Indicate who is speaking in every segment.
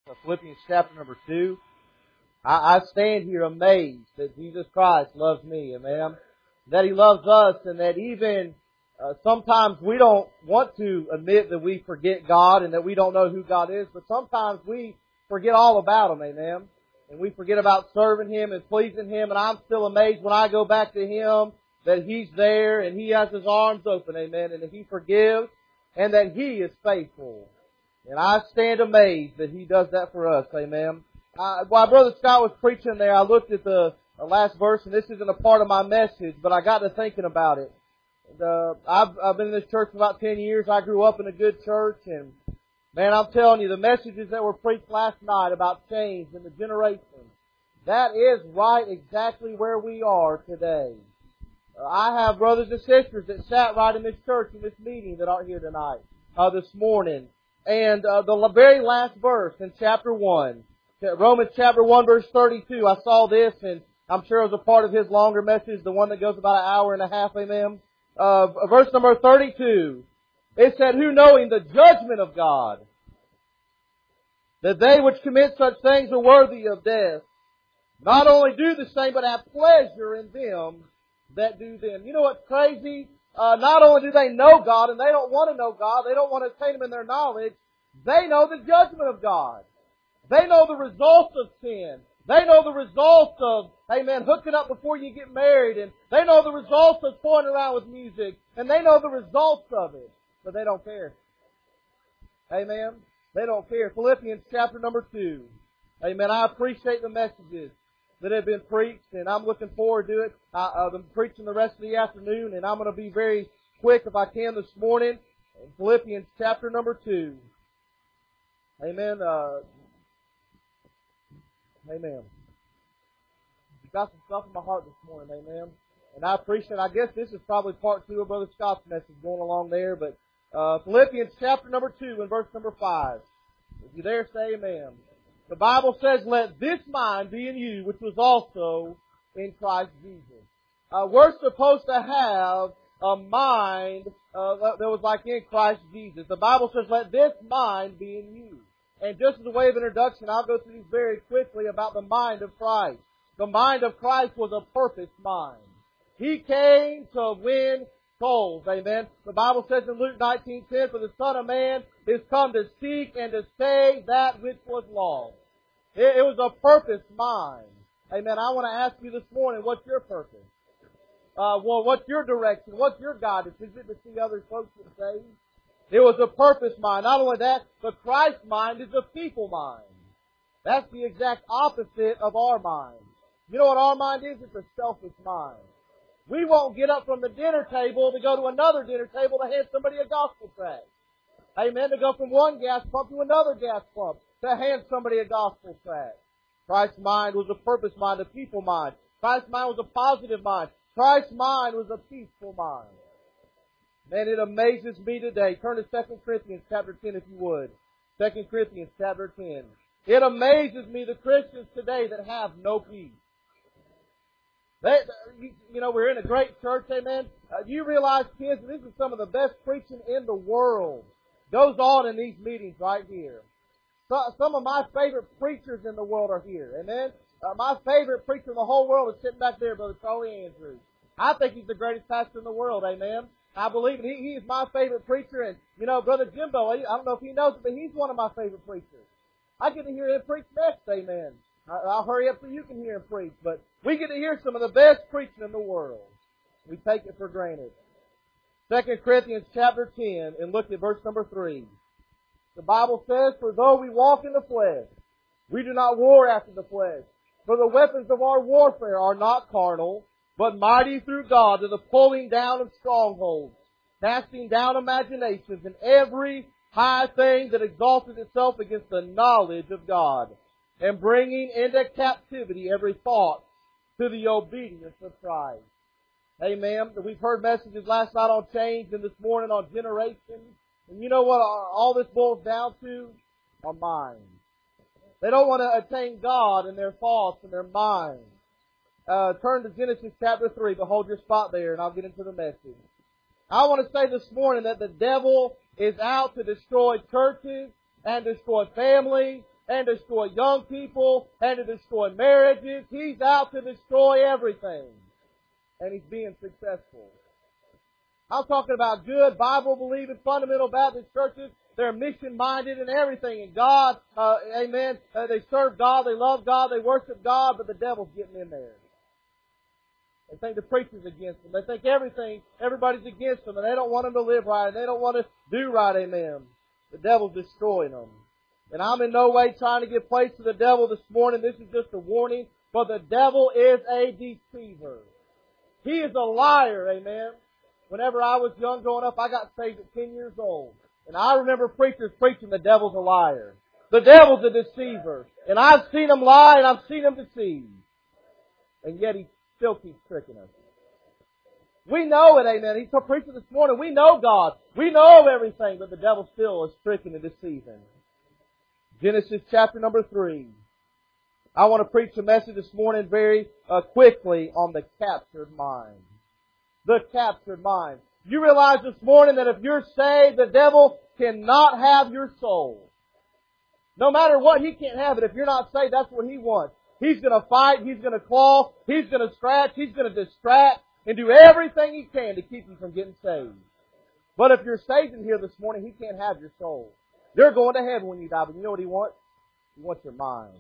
Speaker 1: Philippians chapter number 2. I stand here amazed that Jesus Christ loves me, amen. That He loves us, and that even sometimes we don't want to admit that we forget God and that we don't know who God is, but sometimes we forget all about Him, amen. And we forget about serving Him and pleasing Him, and I'm still amazed when I go back to Him that He's there and He has His arms open, amen, and that He forgives and that He is faithful. And I stand amazed that He does that for us, amen. While Brother Scott was preaching there, I looked at the last verse, and this isn't a part of my message, but I got to thinking about it. I've been in this church for about 10 years. I grew up in a good church, and man, I'm telling you, the messages that were preached last night about change and the generation, that is right exactly where we are today. I have brothers and sisters that sat right in this church in this meeting that aren't here tonight, this morning. And the very last verse in chapter 1, Romans chapter 1 verse 32, I saw this, and I'm sure it was a part of his longer message, the one that goes about an hour and a half, amen. Verse number 32, it said, "Who knowing the judgment of God, that they which commit such things are worthy of death, not only do the same, but have pleasure in them that do them." You know what's crazy? Not only do they know God, and they don't want to know God, they don't want to attain Him in their knowledge, they know the judgment of God. They know the results of sin. They know the results of, amen, hooking up before you get married. And they know the results of toying around with music. And they know the results of it. But they don't care. Amen. They don't care. Philippians chapter number 2. Amen. I appreciate the messages that have been preached, and I'm looking forward to it. I've been preaching the rest of the afternoon, and I'm going to be very quick if I can this morning. Philippians chapter number 2. Amen. Amen. You've got some stuff in my heart this morning, amen. And I appreciate it. I guess this is probably part 2 of Brother Scott's message going along there, but Philippians chapter number 2 and verse number 5. If you're there, say amen. The Bible says, "Let this mind be in you, which was also in Christ Jesus." We're supposed to have a mind that was like in Christ Jesus. The Bible says, "Let this mind be in you." And just as a way of introduction, I'll go through these very quickly about the mind of Christ. The mind of Christ was a purpose mind. He came to win souls. Amen. The Bible says in Luke 19:10, "For the Son of Man is come to seek and to save that which was lost." It was a purpose mind. Amen. I want to ask you this morning, what's your purpose? What's your direction? What's your guidance? Is it to see other folks get saved? It was a purpose mind. Not only that, but Christ's mind is a people mind. That's the exact opposite of our mind. You know what our mind is? It's a selfish mind. We won't get up from the dinner table to go to another dinner table to hand somebody a gospel tract. Amen. To go from one gas pump to another gas pump to hand somebody a gospel tract. Christ's mind was a purpose mind, a people mind. Christ's mind was a positive mind. Christ's mind was a peaceful mind. Man, it amazes me today. Turn to 2 Corinthians chapter 10 if you would. 2 Corinthians chapter 10. It amazes me the Christians today that have no peace. We're in a great church, amen. You realize, kids, this is some of the best preaching in the world. Goes on in these meetings right here. Some of my favorite preachers in the world are here, amen. My favorite preacher in the whole world is sitting back there, Brother Charlie Andrews. I think he's the greatest pastor in the world, amen. I believe it. He is my favorite preacher. And, Brother Jimbo, I don't know if he knows it, but he's one of my favorite preachers. I get to hear him preach next, amen. I'll hurry up so you can hear him preach. But we get to hear some of the best preaching in the world. We take it for granted. 2 Corinthians chapter 10, and look at verse number 3. The Bible says, "For though we walk in the flesh, we do not war after the flesh. For the weapons of our warfare are not carnal, but mighty through God to the pulling down of strongholds, casting down imaginations and every high thing that exalted itself against the knowledge of God, and bringing into captivity every thought to the obedience of Christ." Amen. We've heard messages last night on change and this morning on generation. And you know what all this boils down to? Our minds. They don't want to attain God in their thoughts and their minds. Turn to Genesis chapter 3, but hold your spot there and I'll get into the message. I want to say this morning that the devil is out to destroy churches and destroy families and destroy young people and to destroy marriages. He's out to destroy everything. And he's being successful. I'm talking about good, Bible-believing, fundamental Baptist churches. They're mission-minded and everything. And God, amen, they serve God, they love God, they worship God, but the devil's getting in there. They think the preacher's against them. They think everybody's against them, and they don't want them to live right, and they don't want to do right, amen. The devil's destroying them. And I'm in no way trying to give place to the devil this morning. This is just a warning. But the devil is a deceiver. He is a liar, amen. Whenever I was young growing up, I got saved at 10 years old. And I remember preachers preaching the devil's a liar. The devil's a deceiver. And I've seen him lie and I've seen him deceive. And yet he still keeps tricking us. We know it, amen. He's preaching this morning. We know God. We know everything, but the devil still is tricking and deceiving. Genesis chapter number 3. I want to preach a message this morning very quickly on the captured mind. The captured mind. You realize this morning that if you're saved, the devil cannot have your soul. No matter what, he can't have it. If you're not saved, that's what he wants. He's going to fight, he's going to claw, he's going to scratch, he's going to distract, and do everything he can to keep you from getting saved. But if you're saved in here this morning, he can't have your soul. You're going to heaven when you die, but you know what he wants? He wants your mind.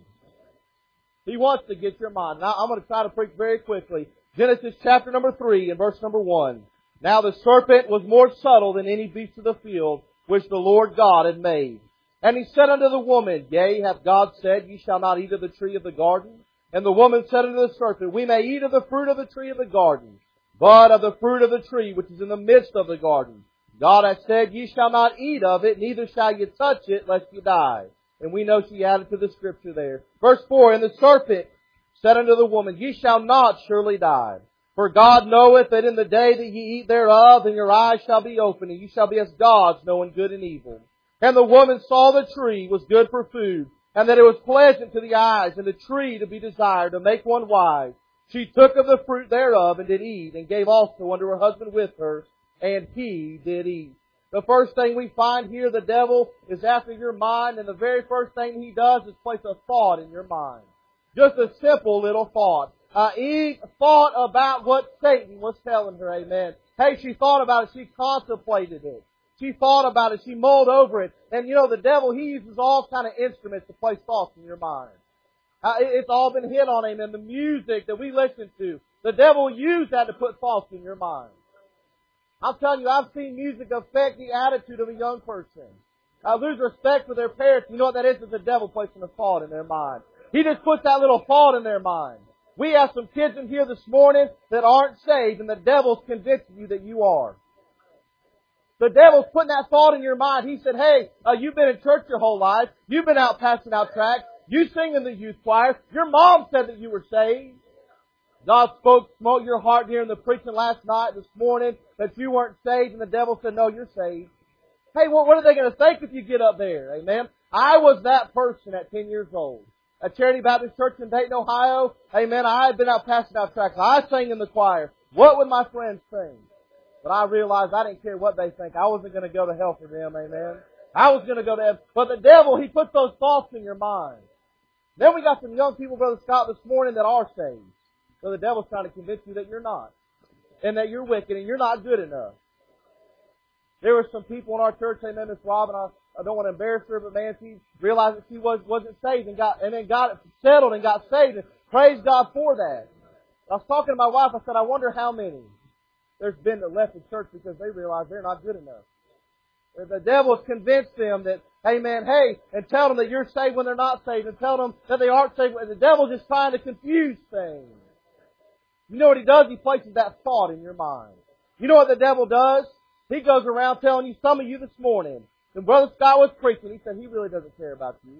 Speaker 1: He wants to get your mind. Now, I'm going to try to preach very quickly. Genesis chapter number 3 and verse number 1. Now the serpent was more subtle than any beast of the field, which the Lord God had made. And he said unto the woman, Yea, hath God said, Ye shall not eat of the tree of the garden? And the woman said unto the serpent, We may eat of the fruit of the tree of the garden, but of the fruit of the tree which is in the midst of the garden, God hath said, Ye shall not eat of it, neither shall ye touch it, lest ye die. And we know she added to the scripture there. Verse 4, And the serpent said unto the woman, Ye shall not surely die. For God knoweth that in the day that ye eat thereof, and your eyes shall be opened, and ye shall be as gods, knowing good and evil. And the woman saw the tree was good for food, and that it was pleasant to the eyes, and the tree to be desired, to make one wise. She took of the fruit thereof, and did eat, and gave also unto her husband with her, and he did eat. The first thing we find here, the devil is after your mind, and the very first thing he does is place a thought in your mind. Just a simple little thought. Eve thought about what Satan was telling her, amen. Hey, she thought about it, she contemplated it. She thought about it, she mulled over it. And you know, the devil, he uses all kind of instruments to place thoughts in your mind. It's all been hit on, amen. The music that we listen to, the devil used that to put thoughts in your mind. I'm telling you, I've seen music affect the attitude of a young person. Lose respect for their parents. You know what that is? It's the devil placing a thought in their mind. He just puts that little thought in their mind. We have some kids in here this morning that aren't saved, and the devil's convincing you that you are. The devil's putting that thought in your mind. He said, hey, you've been in church your whole life. You've been out passing out tracts. You sing in the youth choir. Your mom said that you were saved. God smote your heart here in the preaching last night, this morning, that you weren't saved, and the devil said, no, you're saved. Hey, what are they going to think if you get up there? Amen. I was that person at 10 years old. At Charity Baptist Church in Dayton, Ohio, amen, I had been out passing out tracts. I sang in the choir. What would my friends sing? But I realized I didn't care what they think. I wasn't going to go to hell for them, amen. I was going to go to heaven. But the devil, he puts those thoughts in your mind. Then we got some young people, Brother Scott, this morning that are saved. So the devil's trying to convince you that you're not. And that you're wicked and you're not good enough. There were some people in our church, amen, Miss Robin, I don't want to embarrass her, but man, she realized that she wasn't saved and then got it settled and got saved. And praise God for that. I was talking to my wife, I said, I wonder how many there's been that left the church because they realized they're not good enough. The devil has convinced them that, amen, hey, and tell them that you're saved when they're not saved, and tell them that they aren't saved. The devil's just trying to confuse things. You know what he does? He places that thought in your mind. You know what the devil does? He goes around telling you, some of you this morning, when Brother Scott was preaching, he said he really doesn't care about you.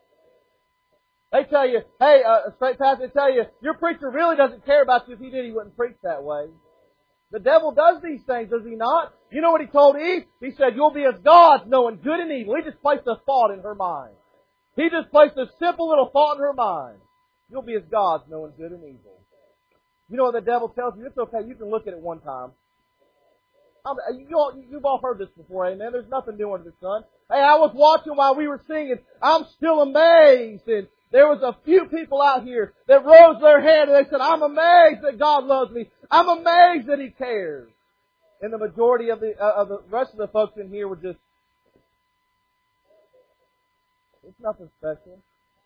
Speaker 1: They tell you, hey, straight pastor, they tell you, your preacher really doesn't care about you. If he did, he wouldn't preach that way. The devil does these things, does he not? You know what he told Eve? He said, you'll be as gods, knowing good and evil. He just placed a thought in her mind. He just placed a simple little thought in her mind. You'll be as gods, knowing good and evil. You know what the devil tells you? It's okay, you can look at it one time. You've all heard this before, amen? There's nothing new under the sun. Hey, I was watching while we were singing. I'm still amazed. And there was a few people out here that rose their hand and they said, I'm amazed that God loves me. I'm amazed that He cares. And the majority of the rest of the folks in here were just, it's nothing special.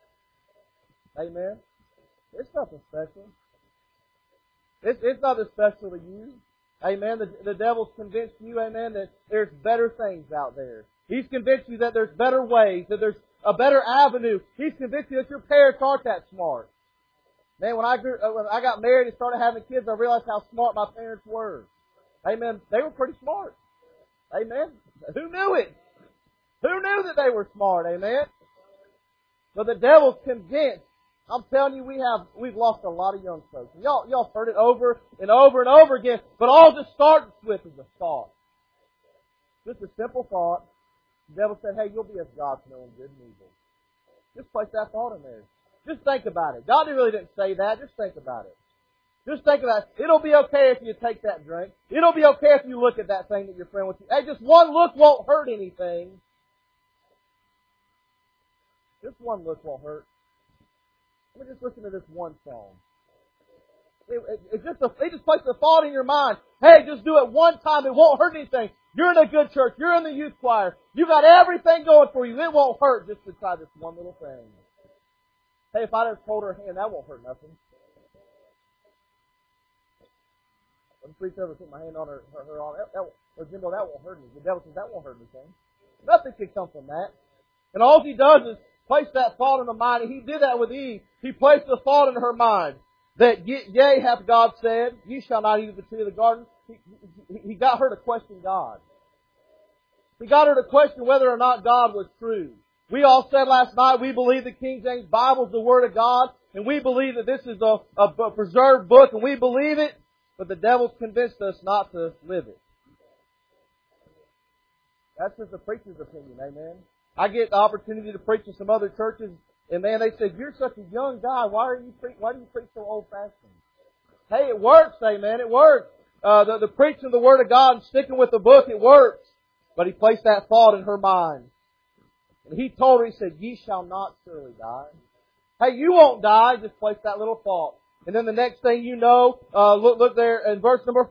Speaker 1: Amen? It's nothing special. It's nothing special to you. Amen. The devil's convinced you, amen, that there's better things out there. He's convinced you that there's better ways, that there's a better avenue. He's convinced you that your parents aren't that smart. Man, when I got married and started having kids, I realized how smart my parents were. Amen. They were pretty smart. Amen. Who knew it? Who knew that they were smart? Amen. But the devil's convinced. I'm telling you, we've lost a lot of young folks. Y'all heard it over and over and over again. But all this starts with is a thought. Just a simple thought. The devil said, hey, you'll be as God knowing good and evil. Just place that thought in there. Just think about it. God really didn't say that. Just think about it. Just think about it. It'll be okay if you take that drink. It'll be okay if you look at that thing that your friend wants you. Hey, just one look won't hurt anything. Just one look won't hurt. Let me just listen to this one song. They just place the thought in your mind. Hey, just do it one time. It won't hurt anything. You're in a good church. You're in the youth choir. You got everything going for you. It won't hurt just to try this one little thing. Hey, if I just hold her hand, that won't hurt nothing. Let me preach over, put my hand on her arm. Jimbo, that won't hurt me. The devil says that won't hurt anything. Nothing can come from that. And all he does is place that thought in the mind. And He did that with Eve. He placed the thought in her mind that, yea, hath God said, ye shall not eat of the tree of the garden. He got her to question God. He got her to question whether or not God was true. We all said last night we believe the King James Bible is the Word of God. And we believe that this is a preserved book. And we believe it. But the devil's convinced us not to live it. That's just the preacher's opinion. Amen. I get the opportunity to preach in some other churches, and man, they said, you're such a young guy, why do you preach so old-fashioned? Hey, it works, amen, it works. The preaching of the Word of God and sticking with the book, it works. But he placed that thought in her mind. And he told her, he said, ye shall not surely die. Hey, you won't die, just place that little thought. And then the next thing you know, look there in verse number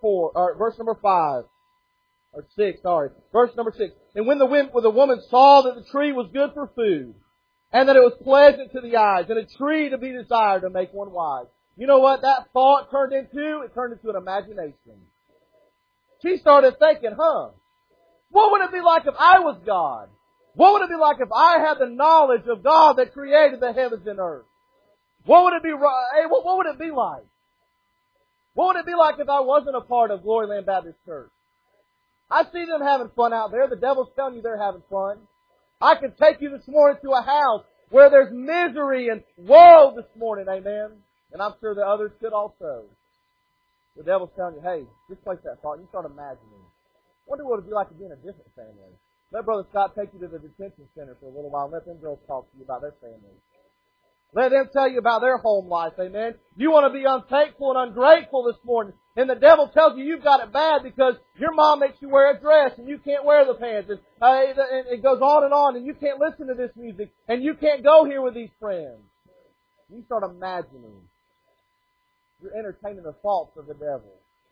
Speaker 1: 5. Or 6, sorry. Verse number 6. And when the woman saw that the tree was good for food, and that it was pleasant to the eyes, and a tree to be desired to make one wise. You know what that thought turned into? It turned into an imagination. She started thinking, what would it be like if I was God? What would it be like if I had the knowledge of God that created the heavens and earth? What would it be like? What would it be like if I wasn't a part of Glory Land Baptist Church? I see them having fun out there. The devil's telling you they're having fun. I could take you this morning to a house where there's misery and woe this morning, amen? And I'm sure the others could also. The devil's telling you, hey, just place that thought. You start imagining. Wonder what it'd be like to be in a different family. Let Brother Scott take you to the detention center for a little while and let them girls talk to you about their families. Let them tell you about their home life, amen? You want to be unthankful and ungrateful this morning. And the devil tells you you've got it bad because your mom makes you wear a dress and you can't wear the pants. And it goes on and you can't listen to this music and you can't go here with these friends. You start imagining. You're entertaining the thoughts of the devil.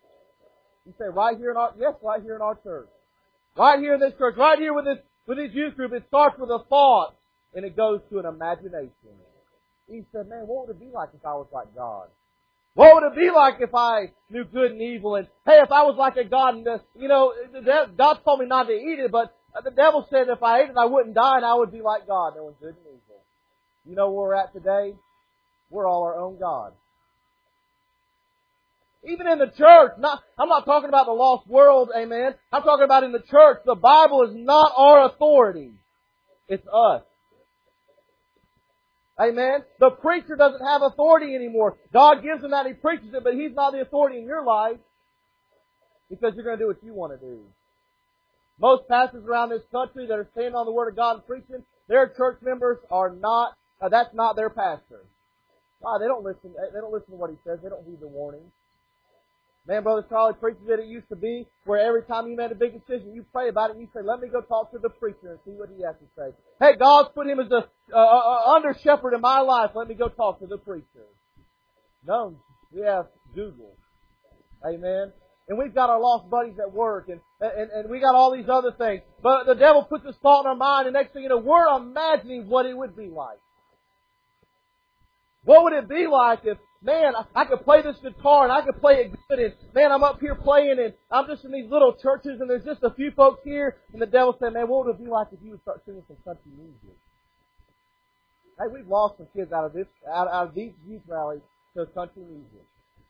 Speaker 1: You say, right here in our church. Right here in this church. Right here with this youth group. It starts with a thought and it goes to an imagination. He said, man, what would it be like if I was like God? What would it be like if I knew good and evil? And hey, if I was like a God, and God told me not to eat it, but the devil said if I ate it, I wouldn't die, and I would be like God, knowing good and evil. You know where we're at today? We're all our own God. Even in the church, I'm not talking about the lost world, amen. I'm talking about in the church. The Bible is not our authority. It's us. Amen. The preacher doesn't have authority anymore. God gives him that, he preaches it, but he's not the authority in your life because you're going to do what you want to do. Most pastors around this country that are standing on the Word of God and preaching, their church members are not, that's not their pastor. Why? They don't listen to what he says. They don't heed the warnings. Man, Brother Charlie preaches that it used to be where every time you made a big decision, you pray about it and you say, let me go talk to the preacher and see what he has to say. Hey, God's put him as a under shepherd in my life. Let me go talk to the preacher. No, we have Google. Amen. And we've got our lost buddies at work and we got all these other things. But the devil puts this thought in our mind and next thing you know, we're imagining what it would be like. What would it be like if, man, I could play this guitar and I could play it good and, man, I'm up here playing and I'm just in these little churches and there's just a few folks here and the devil said, man, what would it be like if you would start singing some country music? Hey, we've lost some kids out of these youth rallies to country music.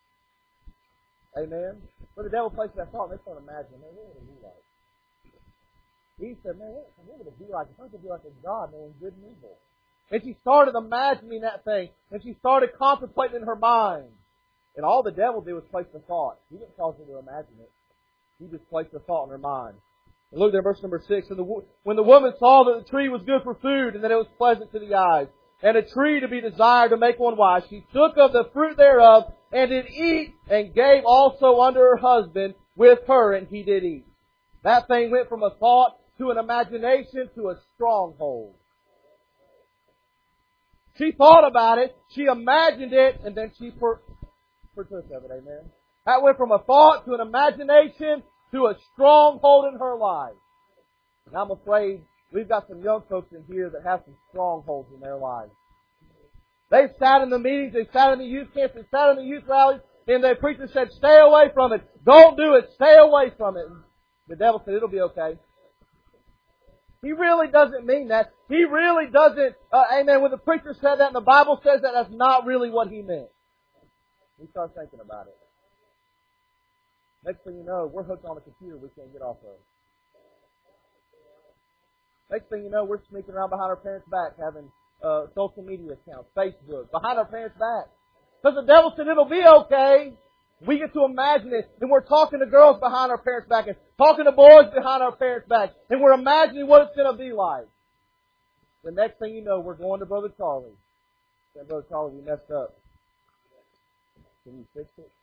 Speaker 1: Amen? But the devil places that thought and they start imagining, man, what would it be like? He said, man, what would it be like? It's not going to be like a God knowing good and evil. And she started imagining that thing. And she started contemplating in her mind. And all the devil did was place the thought. He didn't cause her to imagine it. He just placed the thought in her mind. And look there, verse number 6. When the woman saw that the tree was good for food and that it was pleasant to the eyes, and a tree to be desired to make one wise, she took of the fruit thereof and did eat and gave also unto her husband with her, and he did eat. That thing went from a thought to an imagination to a stronghold. She thought about it, she imagined it, and then she partook of it. Amen. That went from a thought to an imagination to a stronghold in her life. And I'm afraid we've got some young folks in here that have some strongholds in their lives. They've sat in the meetings, they've sat in the youth camps, they've sat in the youth rallies, and the preacher said, stay away from it. Don't do it. Stay away from it. And the devil said, it'll be okay. He really doesn't mean that. He really doesn't, amen, when the preacher said that and the Bible says that, that's not really what he meant. We start thinking about it. Next thing you know, we're hooked on a computer we can't get off of. Next thing you know, we're sneaking around behind our parents' back having social media accounts, Facebook, behind our parents' back. Because the devil said it'll be okay. We get to imagine it, and we're talking to girls behind our parents' back, and talking to boys behind our parents' back, and we're imagining what it's going to be like. The next thing you know, we're going to Brother Charlie. Saying, Brother Charlie, we messed up. Can you fix it?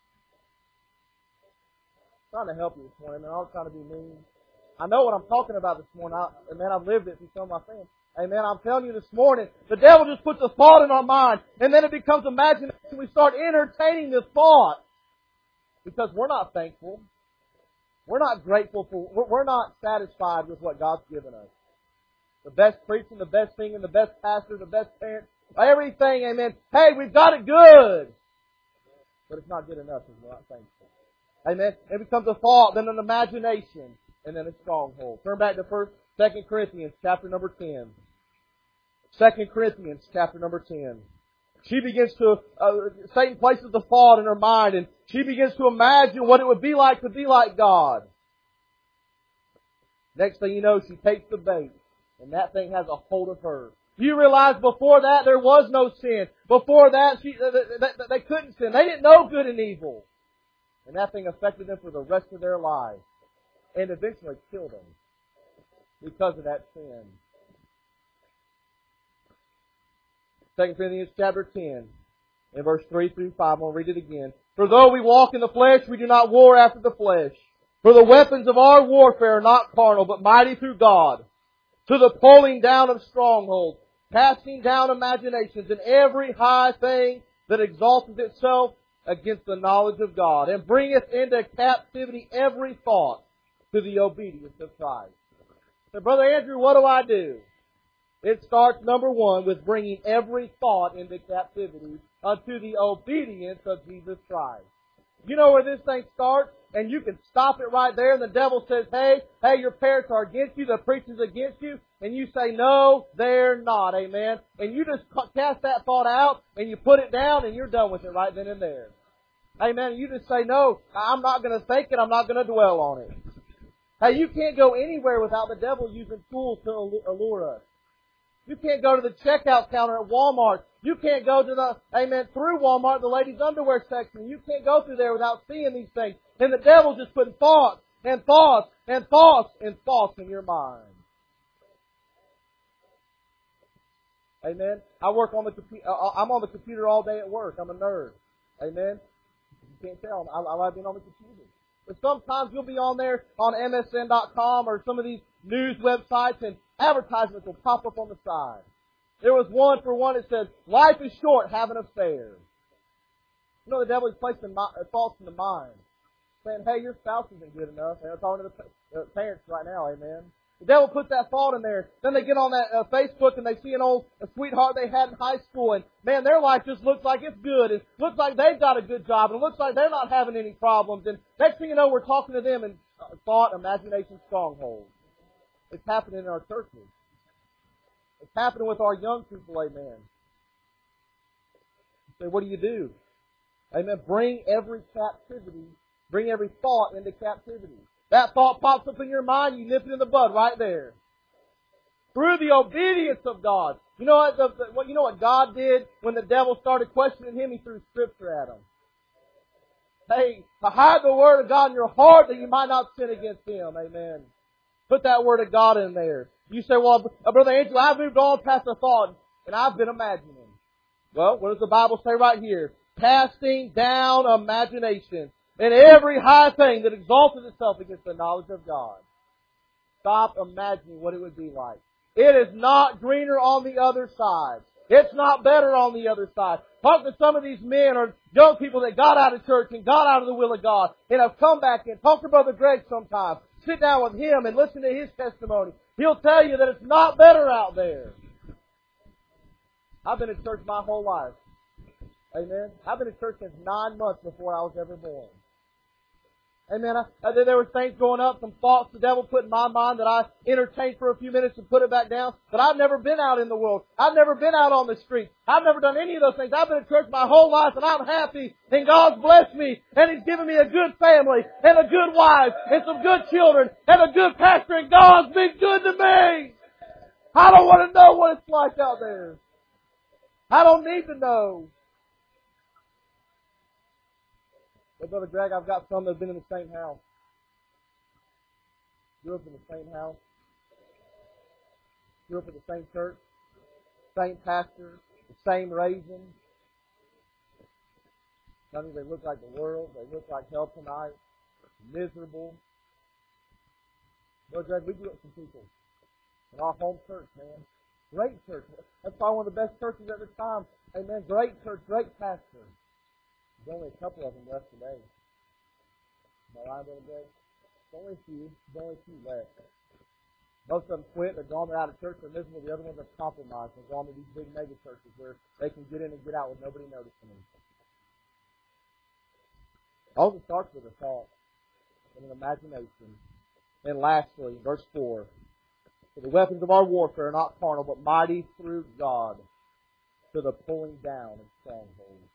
Speaker 1: I'm trying to help you this morning, man. I'm not trying to be mean. I know what I'm talking about this morning. I've lived it through some of my friends. Amen. I'm telling you this morning, the devil just puts a thought in our mind, and then it becomes imagination. We start entertaining the thought because we're not thankful. We're not grateful for, we're not satisfied with what God's given us. The best preaching, the best singing, the best pastor, the best parent, everything, amen. Hey, we've got it good. But it's not good enough if we're not thankful. Amen. It becomes a thought, then an imagination, and then a stronghold. Turn back to 2 Corinthians chapter number 10. 2 Corinthians chapter number 10. She begins to, Satan places the thought in her mind and she begins to imagine what it would be like to be like God. Next thing you know, she takes the bait and that thing has a hold of her. You realize before that there was no sin. Before that they couldn't sin. They didn't know good and evil. And that thing affected them for the rest of their lives. And eventually killed them because of that sin. 2 Corinthians chapter 10, in verse 3 through 5. I'm going to read it again. For though we walk in the flesh, we do not war after the flesh. For the weapons of our warfare are not carnal, but mighty through God, to the pulling down of strongholds, casting down imaginations, and every high thing that exalteth itself against the knowledge of God, and bringeth into captivity every thought to the obedience of Christ. So, Brother Andrew, what do? It starts, number one, with bringing every thought into captivity unto the obedience of Jesus Christ. You know where this thing starts? And you can stop it right there. And the devil says, hey, your parents are against you. The preacher's against you. And you say, no, they're not. Amen. And you just cast that thought out and you put it down and you're done with it right then and there. Amen. And you just say, no, I'm not going to think it. I'm not going to dwell on it. Hey, you can't go anywhere without the devil using tools to allure us. You can't go to the checkout counter at Walmart. You can't go to through Walmart, the ladies' underwear section. You can't go through there without seeing these things. And the devil's just putting thoughts and thoughts and thoughts and thoughts in your mind. Amen. I work on the computer. I'm on the computer all day at work. I'm a nerd. Amen. You can't tell. I like being on the computer. But sometimes you'll be on there on MSN.com or some of these news websites and advertisements will pop up on the side. There was one that says, life is short, have an affair. You know, the devil is placing thoughts in the mind. Saying, hey, your spouse isn't good enough. And I'm talking to the parents right now, amen. The devil puts that thought in there. Then they get on that Facebook and they see a sweetheart they had in high school. And man, their life just looks like it's good. It looks like they've got a good job. And it looks like they're not having any problems. And next thing you know, we're talking to them and thought, imagination, strongholds. It's happening in our churches. It's happening with our young people, amen. You say, what do? Amen. Bring every every thought into captivity. That thought pops up in your mind, you nip it in the bud right there. Through the obedience of God. You know what God did when the devil started questioning Him? He threw Scripture at him. Hey, to hide the Word of God in your heart that you might not sin against Him. Amen. Put that Word of God in there. You say, well, Brother Andrew, I've moved on past the thought and I've been imagining. Well, what does the Bible say right here? Casting down imagination and every high thing that exalted itself against the knowledge of God. Stop imagining what it would be like. It is not greener on the other side. It's not better on the other side. Talk to some of these men or young people that got out of church and got out of the will of God and have come back in. Talk to Brother Greg sometime. Sit down with him and listen to his testimony. He'll tell you that it's not better out there. I've been in church my whole life. Amen. I've been in church since 9 months before I was ever born. Amen. There were things going up, some thoughts the devil put in my mind that I entertained for a few minutes and put it back down. But I've never been out in the world. I've never been out on the street. I've never done any of those things. I've been in church my whole life and I'm happy. And God's blessed me. And He's given me a good family and a good wife and some good children and a good pastor. And God's been good to me. I don't want to know what it's like out there. I don't need to know. But Brother Greg, I've got some that have been in the same house. Grew up in the same house. Grew up in the same church. Same pastor. The same raising. Some of them, they look like the world. They look like hell tonight. Miserable. Brother Greg, we grew up with some people in our home church, man. Great church. That's probably one of the best churches at the time. Amen. Great church, great pastor. There's only a couple of them left today. Am I right, Brother Greg? There's only a few. There's only a few left. Most of them quit. They're gone. They're out of church. They're miserable. The other ones are compromised. They're gone to these big mega churches where they can get in and get out with nobody noticing them. All it starts with a thought and an imagination. And lastly, verse 4. For the weapons of our warfare are not carnal, but mighty through God to the pulling down of strongholds.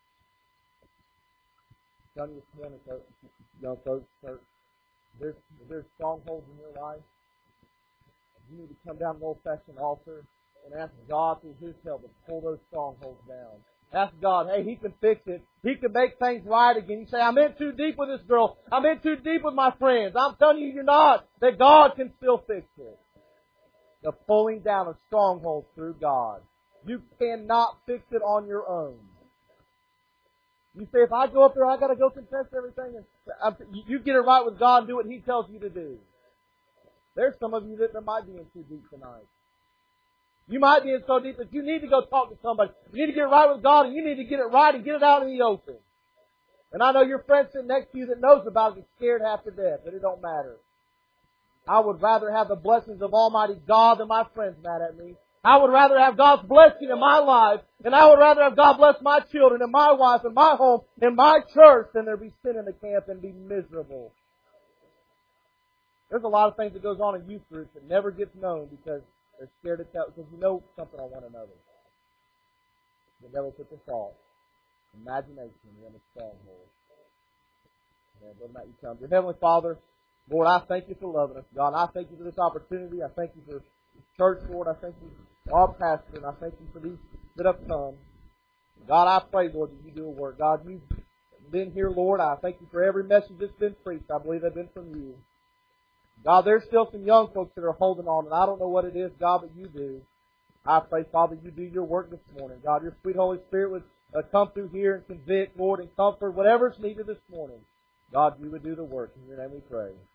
Speaker 1: Done this morning, young folks, church. There's strongholds in your life. You need to come down to an old-fashioned altar and ask God through His help to pull those strongholds down. Ask God, hey, He can fix it. He can make things right again. You say, I'm in too deep with this girl. I'm in too deep with my friends. I'm telling you, you're not. That God can still fix it. The pulling down of strongholds through God. You cannot fix it on your own. You say, if I go up there, I got to go confess everything. And you get it right with God and do what He tells you to do. There's some of you that might be in too deep tonight. You might be in so deep that you need to go talk to somebody. You need to get it right with God, and you need to get it right and get it out in the open. And I know your friend sitting next to you that knows about it is scared half to death, but it don't matter. I would rather have the blessings of Almighty God than my friends mad at me. I would rather have God's blessing in my life, and I would rather have God bless my children and my wife and my home and my church than there be sin in the camp and be miserable. There's a lot of things that goes on in youth groups that never gets known because they're scared to tell, because you know something on one another. The devil puts a thought, imagination, and a stronghold. Brother Matt, you come. Dear Heavenly Father, Lord, I thank You for loving us. God, I thank You for this opportunity. I thank You for church, Lord. I thank You for our pastor, and I thank You for these that have come. God, I pray, Lord, that You do a work. God, You've been here, Lord. I thank You for every message that's been preached. I believe they've been from You. God, there's still some young folks that are holding on, and I don't know what it is, God, but You do. I pray, Father, You do Your work this morning. God, Your sweet Holy Spirit would come through here and convict, Lord, and comfort, whatever's needed this morning. God, you would do the work. In your name we pray.